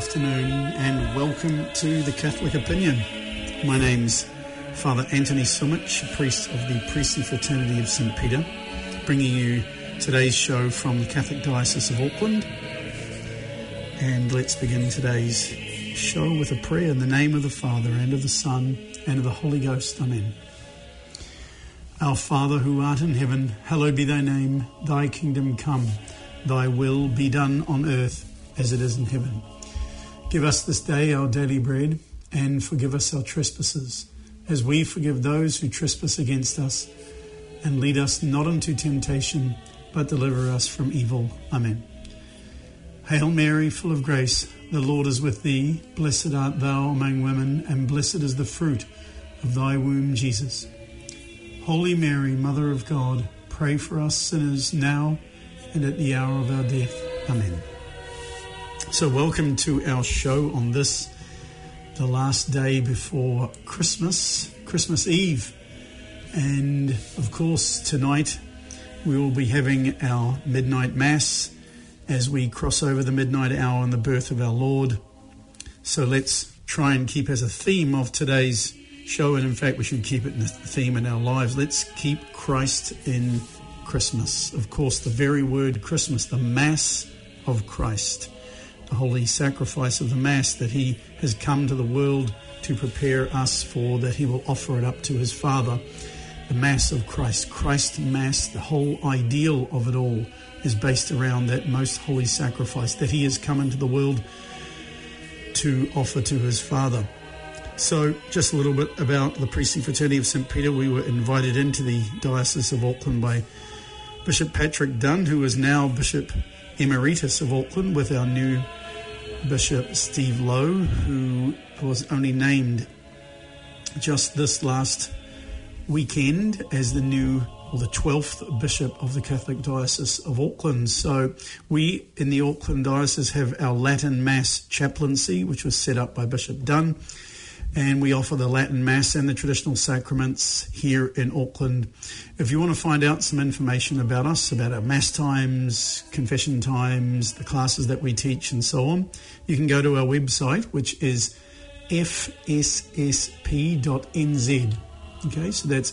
afternoon and welcome to the Catholic Opinion. My name's Father Anthony Sumich, priest of the Priestly Fraternity of St. Peter, bringing you today's show from the Catholic Diocese of Auckland. And let's begin today's show with a prayer in the name of the Father and of the Son and of the Holy Ghost. Amen. Our Father who art in heaven, hallowed be thy name. Thy kingdom come, thy will be done on earth as it is in heaven. Give us this day our daily bread, and forgive us our trespasses, as we forgive those who trespass against us. And lead us not into temptation, but deliver us from evil. Amen. Hail Mary, full of grace, the Lord is with thee. Blessed art thou among women, and blessed is the fruit of thy womb, Jesus. Holy Mary, Mother of God, pray for us sinners now and at the hour of our death. Amen. So welcome to our show on this, the last day before Christmas Eve. And of course, tonight we will be having our midnight mass as we cross over the midnight hour and the birth of our Lord. So let's try and keep as a theme of today's show, and in fact we should keep it in the theme in our lives. Let's keep Christ in Christmas. Of course, the very word Christmas, the Mass of Christ, the holy sacrifice of the Mass that he has come to the world to prepare us for, that he will offer it up to his Father. The Mass of Christ, Christ Mass, the whole ideal of it all is based around that most holy sacrifice that he has come into the world to offer to his Father. So just a little bit about the Priestly Fraternity of St. Peter. We were invited into the Diocese of Auckland by Bishop Patrick Dunn, who is now Bishop Emeritus of Auckland, with our new Bishop Steve Lowe, who was only named just this last weekend as the 12th Bishop of the Catholic Diocese of Auckland. So we in the Auckland Diocese have our Latin Mass chaplaincy, which was set up by Bishop Dunn. And we offer the Latin Mass and the traditional sacraments here in Auckland. If you want to find out some information about us, about our Mass times, confession times, the classes that we teach and so on, you can go to our website, which is fsssp.nz. Okay, so that's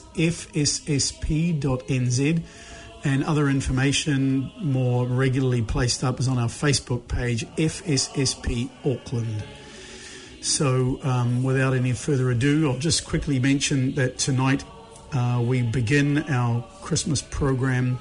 fsssp.nz. And other information more regularly placed up is on our Facebook page, FSSP Auckland. So without any further ado, I'll just quickly mention that tonight we begin our Christmas program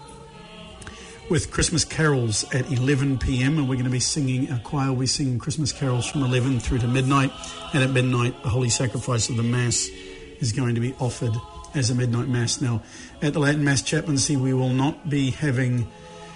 with Christmas carols at 11 p.m. and we're going to be singing, our choir will be singing Christmas carols from 11 through to midnight, and at midnight the Holy Sacrifice of the Mass is going to be offered as a midnight Mass. Now, at the Latin Mass chaplaincy we will not be having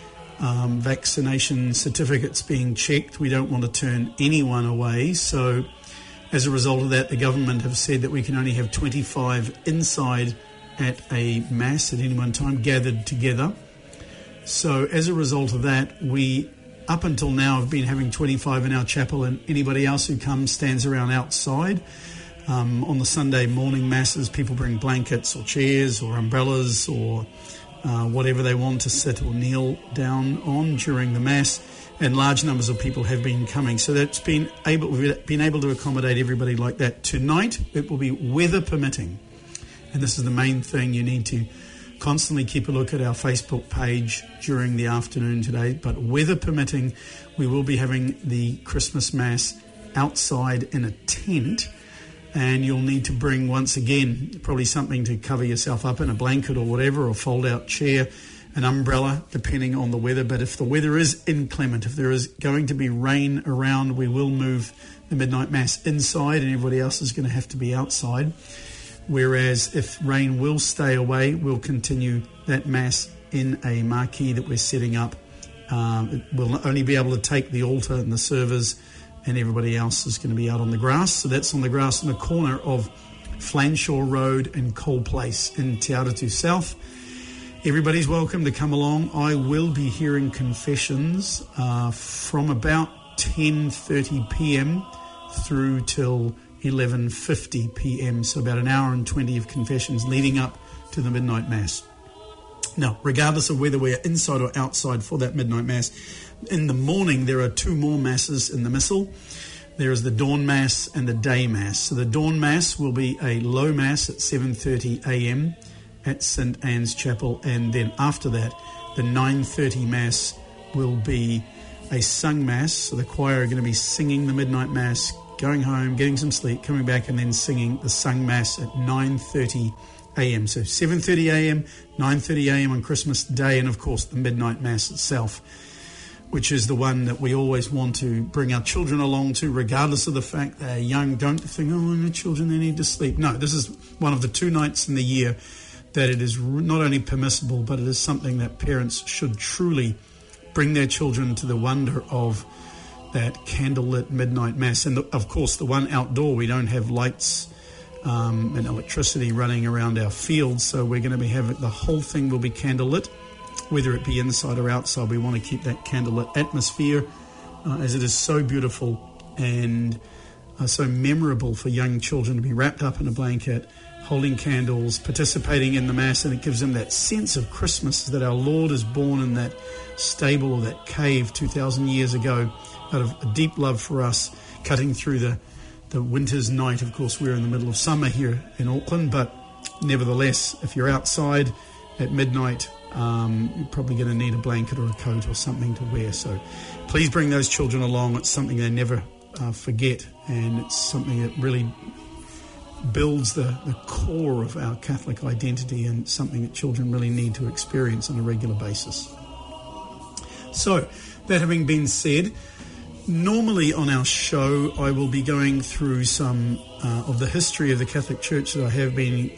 vaccination certificates being checked. We don't want to turn anyone away. So as a result of that, the government have said that we can only have 25 inside at a Mass at any one time gathered together. So as a result of that, we up until now have been having 25 in our chapel, and anybody else who comes stands around outside. On the Sunday morning Masses, people bring blankets or chairs or umbrellas or whatever they want to sit or kneel down on during the Mass, and large numbers of people have been coming. So we've been able to accommodate everybody like that. Tonight it will be weather permitting, and this is the main thing. You need to constantly keep a look at our Facebook page during the afternoon today, but weather permitting, we will be having the Christmas Mass outside in a tent. And you'll need to bring, once again, probably something to cover yourself up in, a blanket or whatever, or fold-out chair, an umbrella, depending on the weather. But if the weather is inclement, if there is going to be rain around, we will move the midnight Mass inside and everybody else is going to have to be outside. Whereas if rain will stay away, we'll continue that Mass in a marquee that we're setting up. We'll only be able to take the altar and the servers, and everybody else is going to be out on the grass. So that's on the grass in the corner of Flanshaw Road and Cole Place in Te Aratū South. Everybody's welcome to come along. I will be hearing confessions from about 10:30 p.m. through till 11:50 p.m. So about an hour and 20 of confessions leading up to the midnight Mass. Now, regardless of whether we're inside or outside for that midnight mass, in the morning there are two more masses in the missal. There is the dawn mass and the day mass. So the dawn mass will be a low mass at 7:30 a.m. at St. Anne's Chapel, and then after that, the 9:30 mass will be a sung mass. So the choir are going to be singing the midnight mass, going home, getting some sleep, coming back, and then singing the sung mass at 9:30 a.m. So 7:30 a.m., 9:30 a.m. on Christmas Day, and of course the midnight mass itself, which is the one that we always want to bring our children along to, regardless of the fact they're young. Don't think, oh, the children, they need to sleep. No, this is one of the 2 nights in the year that it is not only permissible, but it is something that parents should truly bring their children to the wonder of that candlelit midnight mass. And of course, the one outdoor, we don't have lights and electricity running around our fields, so we're going to be having, the whole thing will be candlelit, whether it be inside or outside. We want to keep that candlelit atmosphere as it is so beautiful and so memorable for young children to be wrapped up in a blanket, holding candles, participating in the Mass, and it gives them that sense of Christmas, that our Lord is born in that stable or that cave 2,000 years ago out of a deep love for us, cutting through the winter's night. Of course, we're in the middle of summer here in Auckland, but nevertheless, if you're outside at midnight, you're probably going to need a blanket or a coat or something to wear. So please bring those children along. It's something they never forget, and it's something that really builds the core of our Catholic identity, and something that children really need to experience on a regular basis. So, that having been said, normally on our show I will be going through some of the history of the Catholic Church that I have been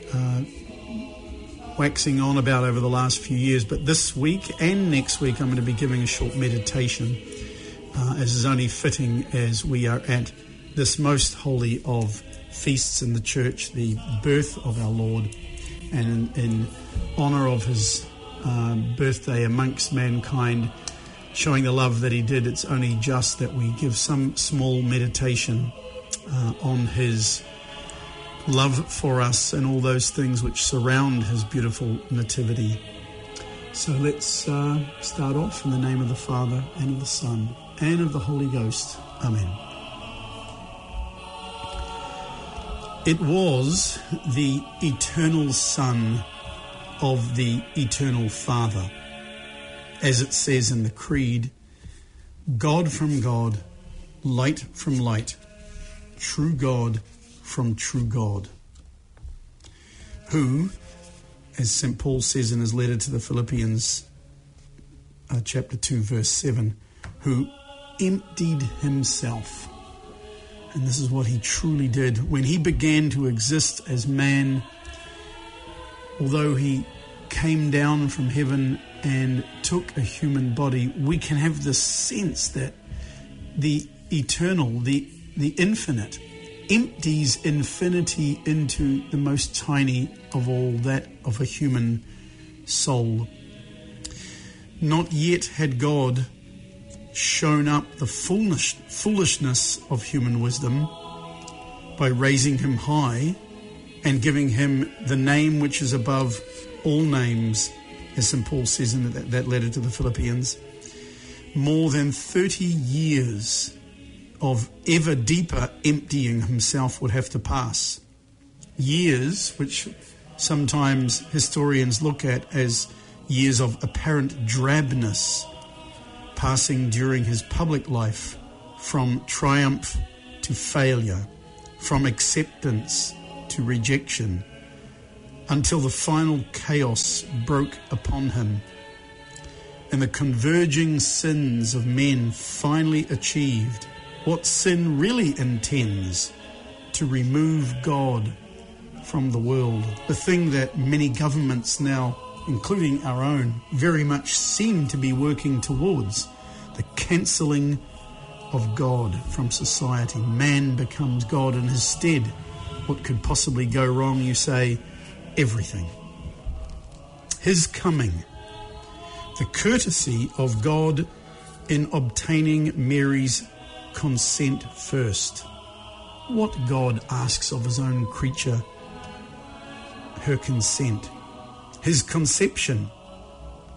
waxing on about over the last few years, but this week and next week I'm going to be giving a short meditation, as is only fitting as we are at this most holy of feasts in the Church, the birth of our Lord, and in honour of his birthday amongst mankind, showing the love that he did. It's only just that we give some small meditation on his love for us and all those things which surround his beautiful nativity. So let's start off in the name of the Father, and of the Son, and of the Holy Ghost. Amen. It was the eternal Son of the eternal Father, as it says in the Creed, God from God, light from light, true God from true God, who, as St. Paul says in his letter to the Philippians, chapter 2, verse 7, who emptied himself. And this is what he truly did. When he began to exist as man, although he came down from heaven and took a human body, we can have this sense that the eternal, the infinite, empties infinity into the most tiny of all, that of a human soul. Not yet had God shown up the foolishness of human wisdom by raising him high and giving him the name which is above all names, as St. Paul says in that letter to the Philippians. More than 30 years of ever deeper emptying himself would have to pass. Years which sometimes historians look at as years of apparent drabness, passing during his public life from triumph to failure, from acceptance to rejection, until the final chaos broke upon him, and the converging sins of men finally achieved what sin really intends: to remove God from the world. The thing that many governments now, including our own, very much seem to be working towards: the cancelling of God from society. Man becomes God in his stead. What could possibly go wrong? You say, everything. His coming, the courtesy of God in obtaining Mary's consent first. What God asks of his own creature? Her consent. His conception,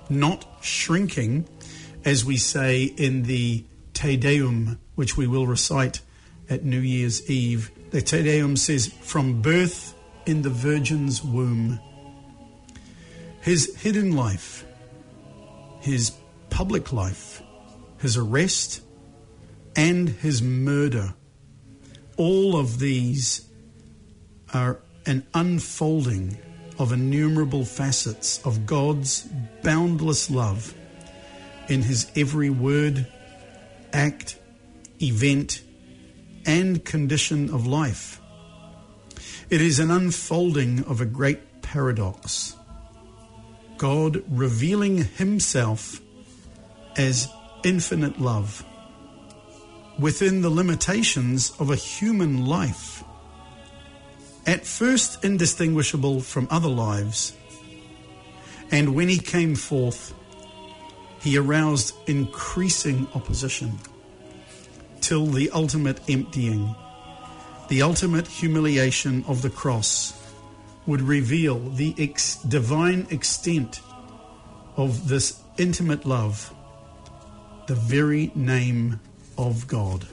not shrinking, as we say in the Te Deum, which we will recite at New Year's Eve. The Te Deum says, "From birth in the Virgin's womb." His hidden life, his public life, his arrest, and his murder, all of these are an unfolding of innumerable facets of God's boundless love in his every word, act, event, and condition of life. It is an unfolding of a great paradox. God revealing himself as infinite love within the limitations of a human life, at first indistinguishable from other lives. And when he came forth, he aroused increasing opposition till the ultimate emptying, the ultimate humiliation of the cross would reveal the divine extent of this intimate love, the very name of God.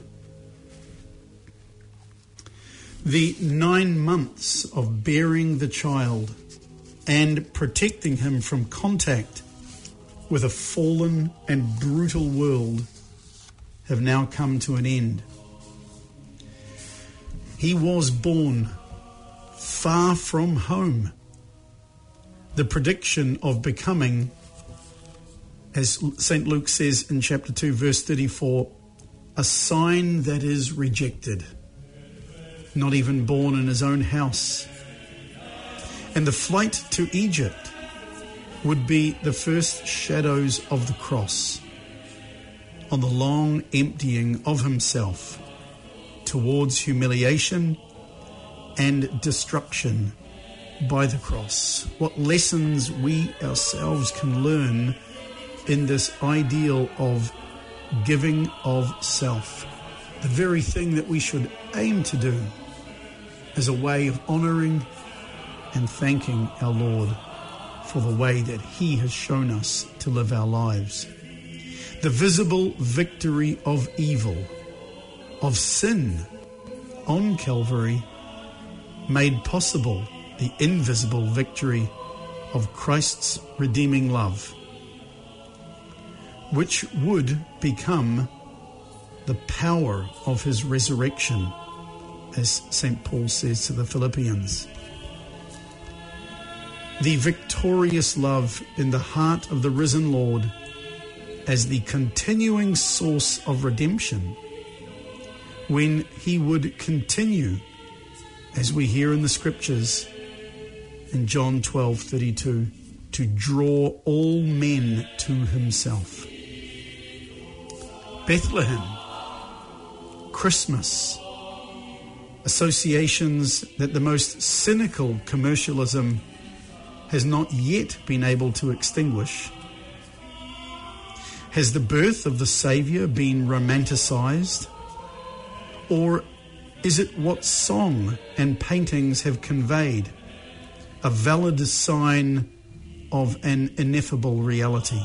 The 9 months of bearing the child and protecting him from contact with a fallen and brutal world have now come to an end. He was born far from home. The prediction of becoming, as St. Luke says in chapter 2, verse 34, a sign that is rejected, not even born in his own house. And the flight to Egypt would be the first shadows of the cross on the long emptying of himself towards humiliation and destruction by the cross. What lessons we ourselves can learn in this ideal of giving of self, the very thing that we should aim to do as a way of honouring and thanking our Lord for the way that he has shown us to live our lives. The visible victory of evil, of sin on Calvary, made possible the invisible victory of Christ's redeeming love, which would become the power of his resurrection, as St. Paul says to the Philippians. The victorious love in the heart of the risen Lord as the continuing source of redemption, when he would continue, as we hear in the scriptures in John 12:32, to draw all men to himself. Bethlehem, Christmas, associations that the most cynical commercialism has not yet been able to extinguish. Has the birth of the Saviour been romanticized? Or is it what song and paintings have conveyed, a valid sign of an ineffable reality?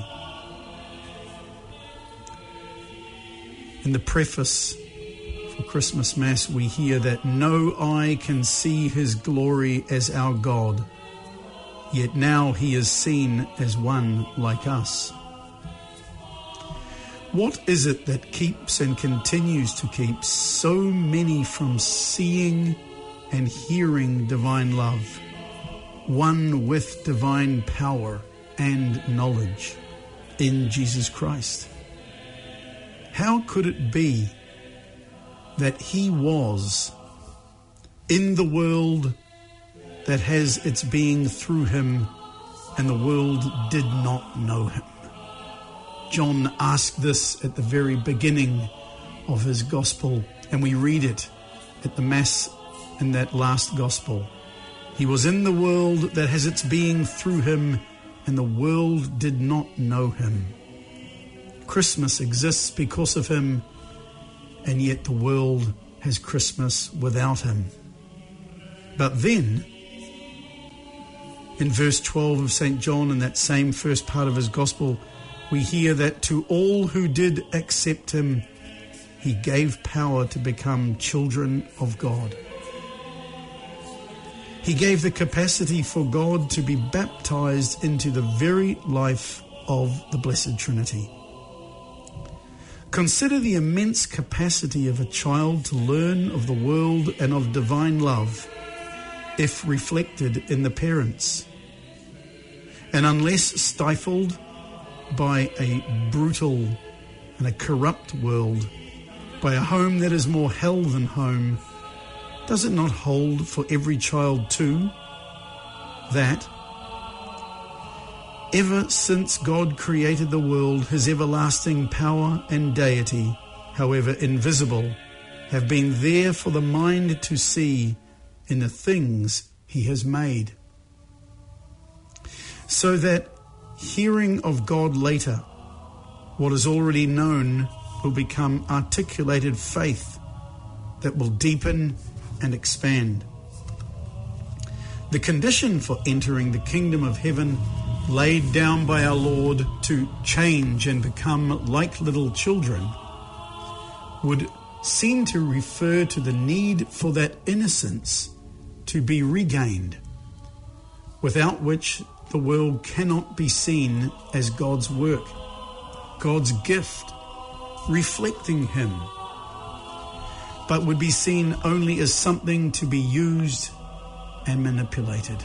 In the preface for Christmas Mass, we hear that no eye can see his glory as our God, yet now he is seen as one like us. What is it that keeps and continues to keep so many from seeing and hearing divine love, one with divine power and knowledge in Jesus Christ? How could it be that he was in the world that has its being through him, and the world did not know him? John asked this at the very beginning of his gospel, and we read it at the Mass in that last gospel. He was in the world that has its being through him, and the world did not know him. Christmas exists because of him, and yet the world has Christmas without him. But then, In verse 12 of St. John, in that same first part of his gospel, we hear that to all who did accept him, he gave power to become children of God. He gave the capacity for God to be baptized into the very life of the Blessed Trinity. Consider the immense capacity of a child to learn of the world and of divine love, if reflected in the parents. And unless stifled by a brutal and a corrupt world, by a home that is more hell than home, does it not hold for every child too that ever since God created the world, his everlasting power and deity, however invisible, have been there for the mind to see in the things he has made? So that hearing of God later, what is already known will become articulated faith that will deepen and expand. The condition for entering the kingdom of heaven laid down by our Lord to change and become like little children would seem to refer to the need for that innocence to be regained, without which the world cannot be seen as God's work, God's gift, reflecting him, but would be seen only as something to be used and manipulated.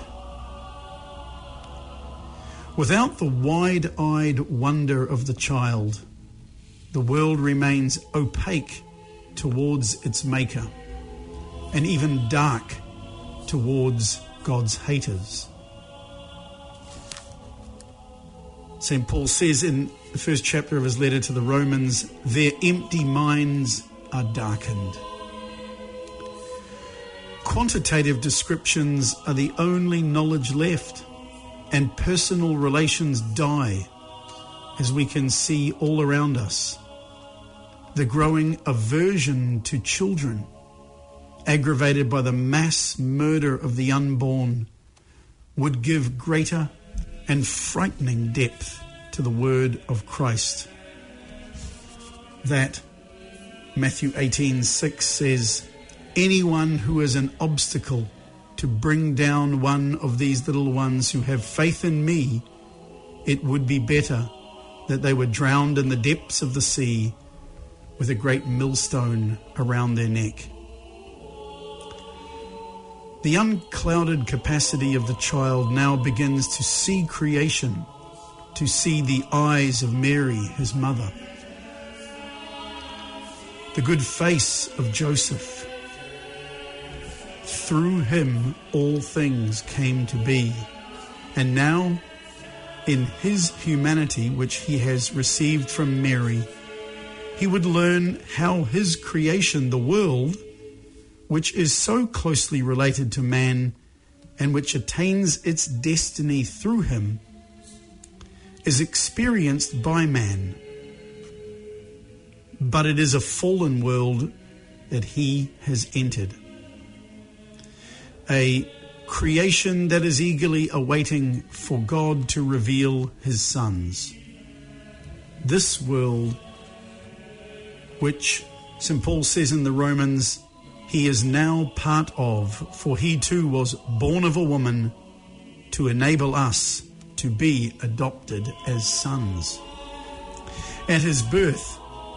Without the wide-eyed wonder of the child, the world remains opaque towards its maker, and even dark towards God's haters. St. Paul says in the first chapter of his letter to the Romans, their empty minds are darkened. Quantitative descriptions are the only knowledge left, and personal relations die, as we can see all around us. The growing aversion to children, aggravated by the mass murder of the unborn, would give greater and frightening depth to the word of Christ. That Matthew 18:6 says, anyone who is an obstacle to bring down one of these little ones who have faith in me, it would be better that they were drowned in the depths of the sea with a great millstone around their neck. The unclouded capacity of the child now begins to see creation, to see the eyes of Mary, his mother, the good face of Joseph. Through him all things came to be, and now in his humanity, which he has received from Mary, he would learn how his creation, the world, which is so closely related to man and which attains its destiny through him, is experienced by man. But it is a fallen world that he has entered. A creation that is eagerly awaiting for God to reveal his sons. This world, which St. Paul says in the Romans, he is now part of, for he too was born of a woman to enable us to be adopted as sons. At his birth,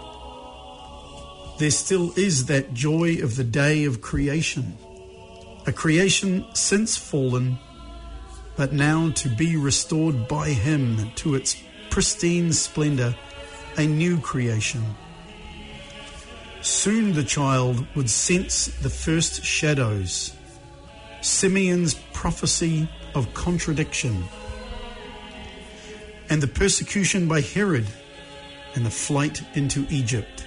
there still is that joy of the day of creation, a creation since fallen, but now to be restored by him to its pristine splendor, a new creation. Soon the child would sense the first shadows, Simeon's prophecy of contradiction, and the persecution by Herod, and the flight into Egypt.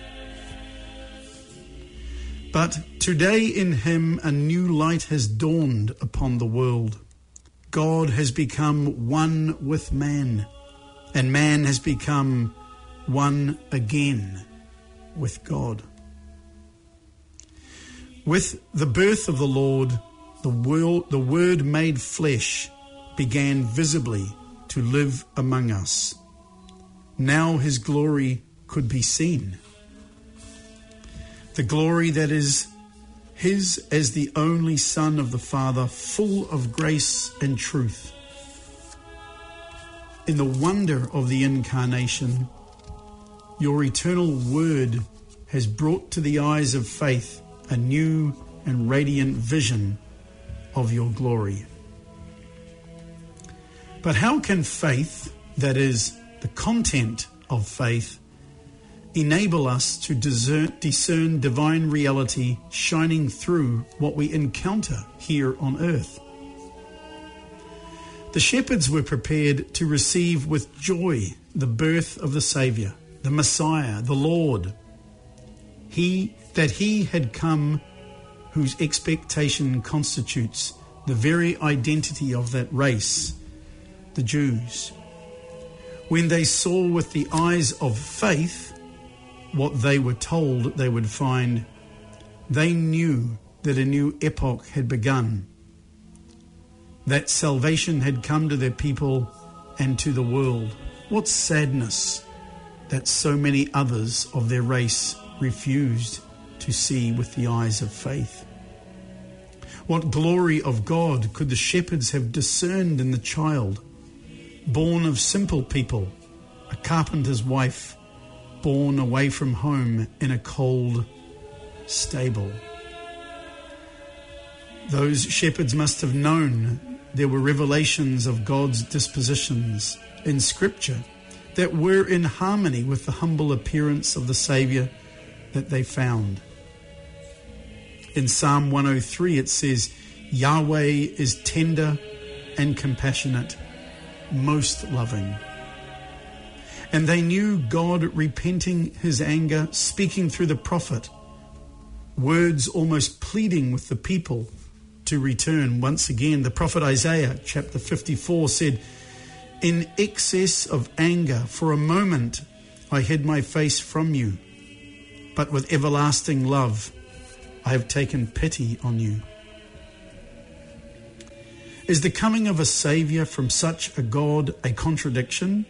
But today in him a new light has dawned upon the world. God has become one with man, and man has become one again with God. With the birth of the Lord, the Word made flesh began visibly to live among us. Now his glory could be seen. The glory that is his as the only Son of the Father, full of grace and truth. In the wonder of the incarnation, your eternal word has brought to the eyes of faith a new and radiant vision of your glory. But how can faith, that is, the content of faith, enable us to discern divine reality shining through what we encounter here on earth? The shepherds were prepared to receive with joy the birth of the Saviour, the Messiah, the Lord. He had come whose expectation constitutes the very identity of that race, the Jews. When they saw with the eyes of faith what they were told they would find, they knew that a new epoch had begun, that salvation had come to their people and to the world. What sadness that so many others of their race refused to see with the eyes of faith. What glory of God could the shepherds have discerned in the child, born of simple people, a carpenter's wife, born away from home in a cold stable? Those shepherds must have known there were revelations of God's dispositions in Scripture that were in harmony with the humble appearance of the Saviour that they found. In Psalm 103 it says, Yahweh is tender and compassionate, most loving. And they knew God repenting his anger, speaking through the prophet, words almost pleading with the people to return. Once again, the prophet Isaiah, chapter 54, said, in excess of anger, for a moment I hid my face from you, but with everlasting love I have taken pity on you. Is the coming of a Saviour from such a God a contradiction?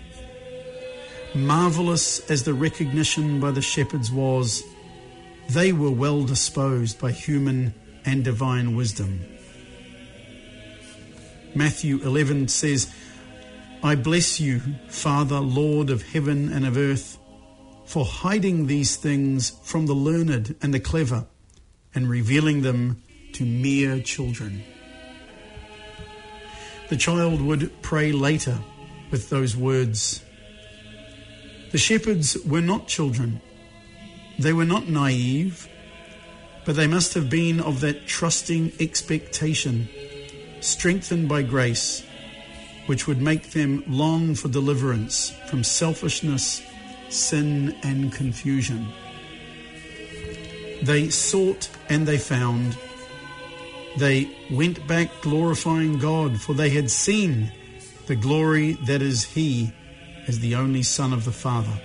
Marvellous as the recognition by the shepherds was, they were well disposed by human and divine wisdom. Matthew 11 says, I bless you, Father, Lord of heaven and of earth, for hiding these things from the learned and the clever and revealing them to mere children. The child would pray later with those words. The shepherds were not children. They were not naive, but they must have been of that trusting expectation, strengthened by grace, which would make them long for deliverance from selfishness, sin, and confusion. They sought and they found. They went back glorifying God, for they had seen the glory that is He as the only Son of the Father.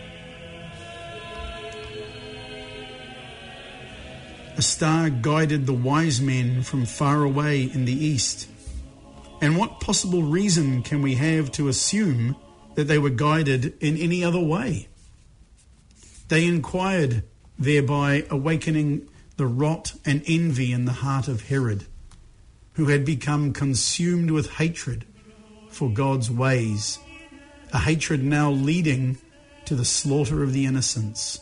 A star guided the wise men from far away in the east. And what possible reason can we have to assume that they were guided in any other way? They inquired, thereby awakening the rot and envy in the heart of Herod, who had become consumed with hatred for God's ways, a hatred now leading to the slaughter of the innocents.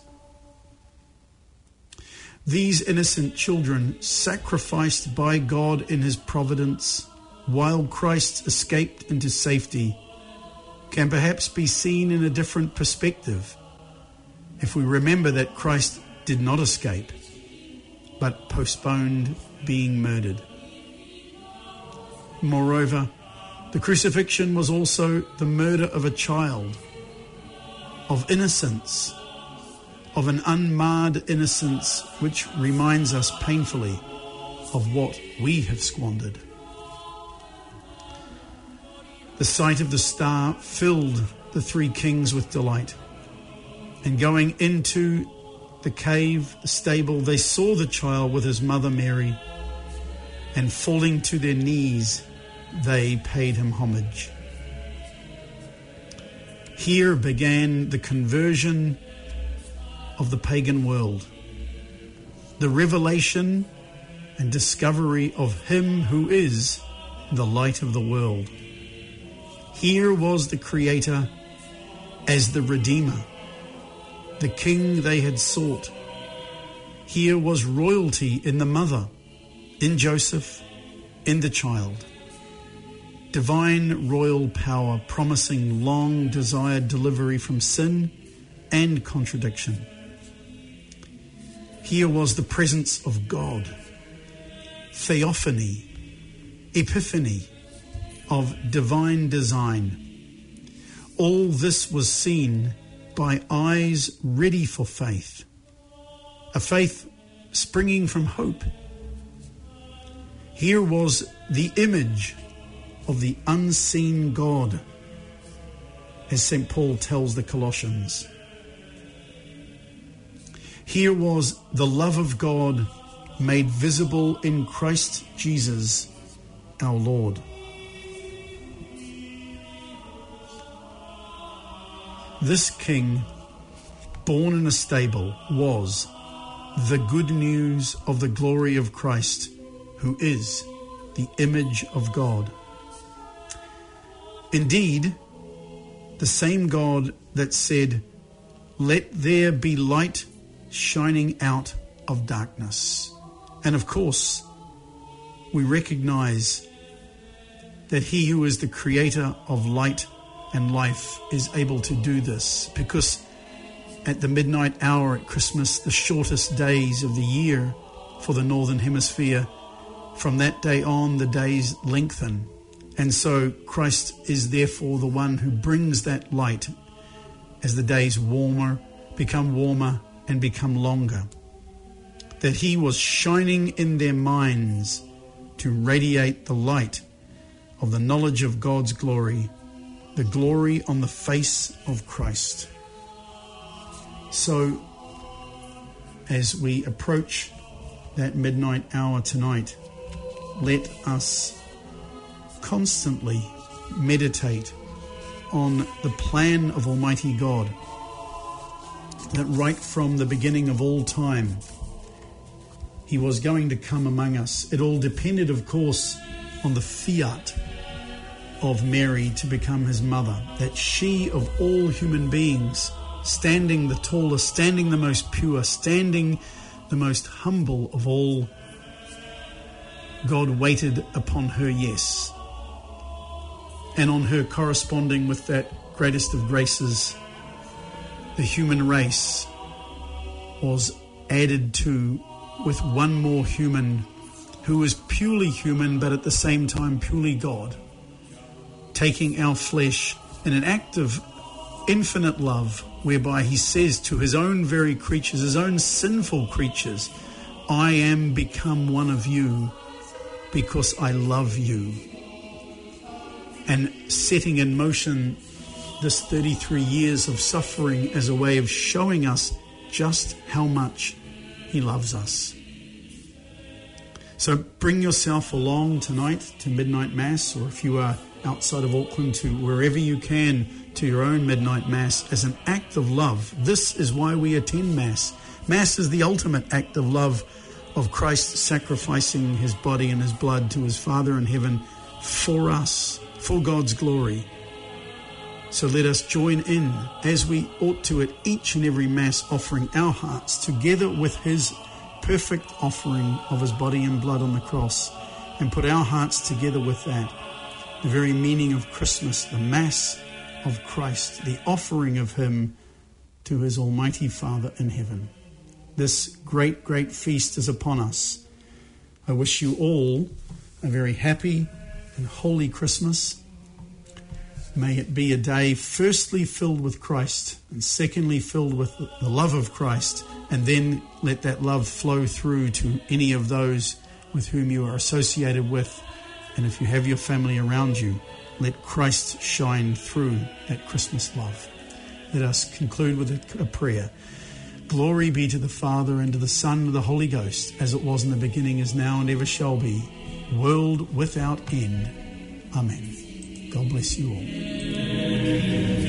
These innocent children, sacrificed by God in his providence, while Christ escaped into safety, can perhaps be seen in a different perspective if we remember that Christ did not escape, but postponed being murdered. Moreover, the crucifixion was also the murder of a child, of innocence, of an unmarred innocence which reminds us painfully of what we have squandered. The sight of the star filled the three kings with delight. And going into the cave, the stable, they saw the child with his mother Mary, and falling to their knees, they paid him homage. Here began the conversion of the pagan world, the revelation and discovery of him who is the light of the world. Here was the Creator as the Redeemer, the King they had sought. Here was royalty in the mother, in Joseph, in the child. Divine royal power promising long-desired delivery from sin and contradiction. Here was the presence of God, theophany, epiphany of divine design. All this was seen by eyes ready for faith, a faith springing from hope. Here was the image of the unseen God, as St. Paul tells the Colossians. Here was the love of God made visible in Christ Jesus, our Lord. This King, born in a stable, was the good news of the glory of Christ, who is the image of God. Indeed, the same God that said, "Let there be light," shining out of darkness. And of course, we recognize that he who is the creator of light and life is able to do this, because at the midnight hour at Christmas, the shortest days of the year for the Northern Hemisphere, from that day on the days lengthen. And so Christ is therefore the one who brings that light as the days become warmer and become longer. That he was shining in their minds to radiate the light of the knowledge of God's glory, the glory on the face of Christ. So, as we approach that midnight hour tonight, let us constantly meditate on the plan of Almighty God, that right from the beginning of all time, he was going to come among us. It all depended, of course, on the fiat of Mary to become his mother, that she of all human beings, standing the tallest, standing the most pure, standing the most humble of all, God waited upon her yes. And on her corresponding with that greatest of graces, the human race was added to with one more human who was purely human but at the same time purely God, taking our flesh in an act of infinite love, whereby he says to his own very creatures, his own sinful creatures, "I am become one of you because I love you." And setting in motion this 33 years of suffering as a way of showing us just how much he loves us. So bring yourself along tonight to Midnight Mass, or if you are outside of Auckland, to wherever you can, to your own Midnight Mass as an act of love. This is why we attend Mass. Mass is the ultimate act of love of Christ sacrificing his body and his blood to his Father in heaven for us, for God's glory. So let us join in, as we ought to at each and every Mass, offering our hearts together with his perfect offering of his body and blood on the cross, and put our hearts together with that. The very meaning of Christmas, the Mass of Christ, the offering of him to his Almighty Father in heaven. This great, great feast is upon us. I wish you all a very happy and holy Christmas. May it be a day firstly filled with Christ, and secondly filled with the love of Christ, and then let that love flow through to any of those with whom you are associated with. And if you have your family around you, let Christ shine through that Christmas love. Let us conclude with a prayer. Glory be to the Father, and to the Son, and to the Holy Ghost, as it was in the beginning, is now, and ever shall be, world without end. Amen. God bless you all.